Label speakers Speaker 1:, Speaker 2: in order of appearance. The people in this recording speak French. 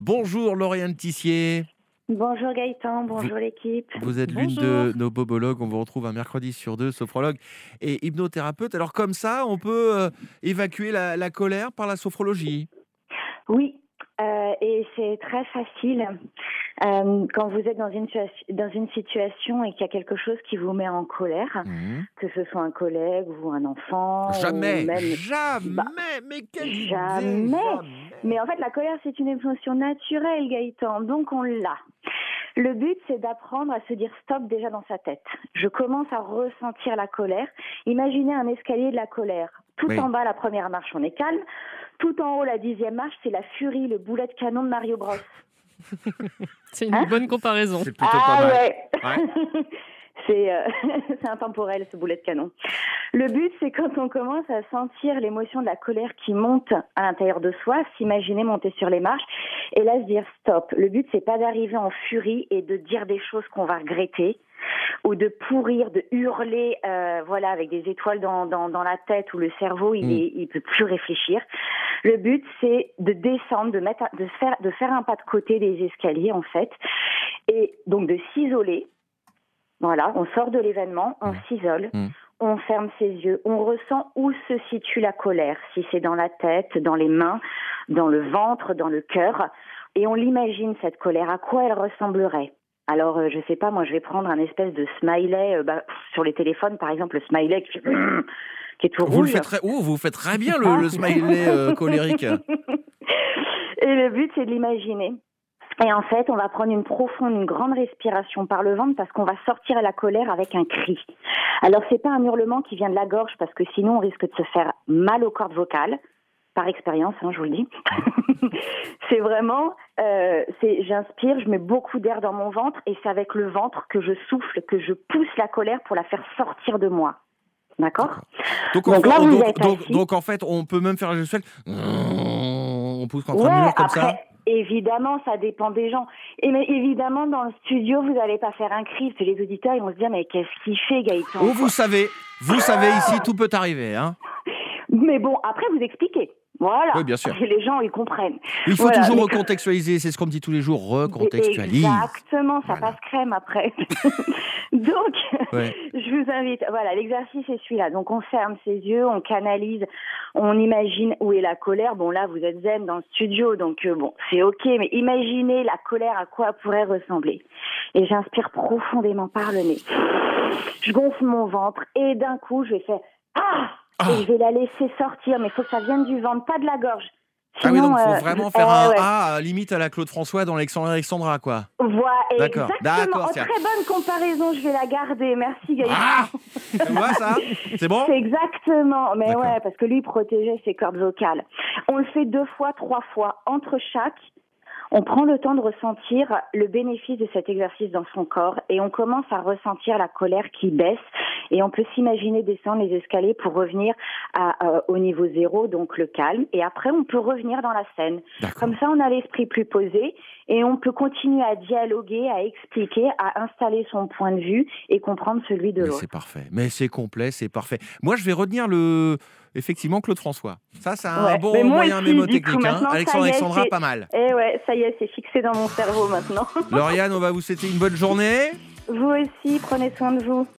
Speaker 1: Bonjour Lauriane Tissier.
Speaker 2: Bonjour Gaëtan, bonjour l'équipe.
Speaker 1: Vous êtes l'une de nos bobologues. On vous retrouve un mercredi sur deux, sophrologue et hypnothérapeute. Alors comme ça, on peut évacuer la colère par la sophrologie.
Speaker 2: Oui, et c'est très facile. Quand vous êtes dans une situation et qu'il y a quelque chose qui vous met en colère, que ce soit un collègue ou un enfant.
Speaker 1: Jamais,
Speaker 2: ou même...
Speaker 1: jamais, mais quelle idée,
Speaker 2: jamais. Mais en fait, la colère, c'est une émotion naturelle, Gaëtan, donc on l'a. Le but, c'est d'apprendre à se dire stop déjà dans sa tête. Je commence à ressentir la colère. Imaginez un escalier de la colère. Tout en bas, la première marche, on est calme. Tout en haut, la 10e marche, c'est la furie, le boulet de canon de Mario Bros.
Speaker 3: C'est une bonne comparaison.
Speaker 1: C'est plutôt pas mal.
Speaker 2: Ouais. C'est intemporel, ce boulet de canon. Le but, c'est quand on commence à sentir l'émotion de la colère qui monte à l'intérieur de soi, s'imaginer monter sur les marches et là se dire stop. Le but, c'est pas d'arriver en furie et de dire des choses qu'on va regretter ou de pourrir, de hurler, avec des étoiles dans la tête où le cerveau il peut plus réfléchir. Le but, c'est de descendre, de faire un pas de côté des escaliers en fait, et donc de s'isoler. Voilà, on sort de l'événement, on s'isole, on ferme ses yeux, on ressent où se situe la colère, si c'est dans la tête, dans les mains, dans le ventre, dans le cœur, et on l'imagine cette colère, à quoi elle ressemblerait. Alors, je sais pas, moi je vais prendre un espèce de smiley, sur les téléphones par exemple, le smiley qui est tout rouge.
Speaker 1: Vous faites très bien le smiley colérique.
Speaker 2: Et le but, c'est de l'imaginer. Et en fait, on va prendre une grande respiration par le ventre parce qu'on va sortir la colère avec un cri. Alors, c'est pas un hurlement qui vient de la gorge parce que sinon, on risque de se faire mal aux cordes vocales. Par expérience, je vous le dis. C'est vraiment, j'inspire, je mets beaucoup d'air dans mon ventre et c'est avec le ventre que je souffle, que je pousse la colère pour la faire sortir de moi. D'accord ?
Speaker 1: Donc en fait, on peut même faire un gestuel. On pousse contre un mur comme ça.
Speaker 2: Évidemment, ça dépend des gens. Mais évidemment, dans le studio, vous n'allez pas faire un cri, parce que les auditeurs, ils vont se dire, mais qu'est-ce qu'il fait, Gaëtan ?
Speaker 1: Oh, vous savez, ici, tout peut arriver, hein.
Speaker 2: Mais bon, après, vous expliquez. Voilà.
Speaker 1: Oui, bien sûr.
Speaker 2: Et les gens, ils comprennent.
Speaker 1: Il faut toujours recontextualiser, c'est ce qu'on me dit tous les jours, recontextualise.
Speaker 2: Exactement, ça passe crème après. Donc, je vous invite, l'exercice est celui-là. Donc, on ferme ses yeux, on canalise, on imagine où est la colère. Bon, là, vous êtes zen dans le studio, donc c'est OK, mais imaginez la colère, à quoi elle pourrait ressembler. Et j'inspire profondément par le nez. Je gonfle mon ventre et d'un coup, je vais faire « Ah !» Et je vais la laisser sortir, mais il faut que ça vienne du ventre, pas de la gorge. Sinon,
Speaker 1: donc il faut vraiment faire un A, limite à la Claude François dans Alexandra, quoi.
Speaker 2: Voilà,
Speaker 1: D'accord.
Speaker 2: Exactement. Très bonne comparaison, je vais la garder. Merci, Gaëtan.
Speaker 1: Tu vois ça ? C'est bon ?
Speaker 2: C'est exactement. Mais parce que lui, protégeait ses cordes vocales. On le fait 2 fois, 3 fois. Entre chaque, on prend le temps de ressentir le bénéfice de cet exercice dans son corps et on commence à ressentir la colère qui baisse et on peut s'imaginer descendre les escaliers pour revenir au niveau 0, donc le calme. Et après, on peut revenir dans la scène. Comme ça, on a l'esprit plus posé et on peut continuer à dialoguer, à expliquer, à installer son point de vue et comprendre celui de l'autre.
Speaker 1: C'est parfait. Mais c'est complet, c'est parfait. Moi, je vais retenir effectivement, Claude François. Ça, c'est un bon moyen mémotechnique. Alexandra, pas mal.
Speaker 2: Et ça y est, c'est fixé dans mon cerveau maintenant.
Speaker 1: Lauriane, on va vous souhaiter une bonne journée.
Speaker 2: Vous aussi, prenez soin de vous.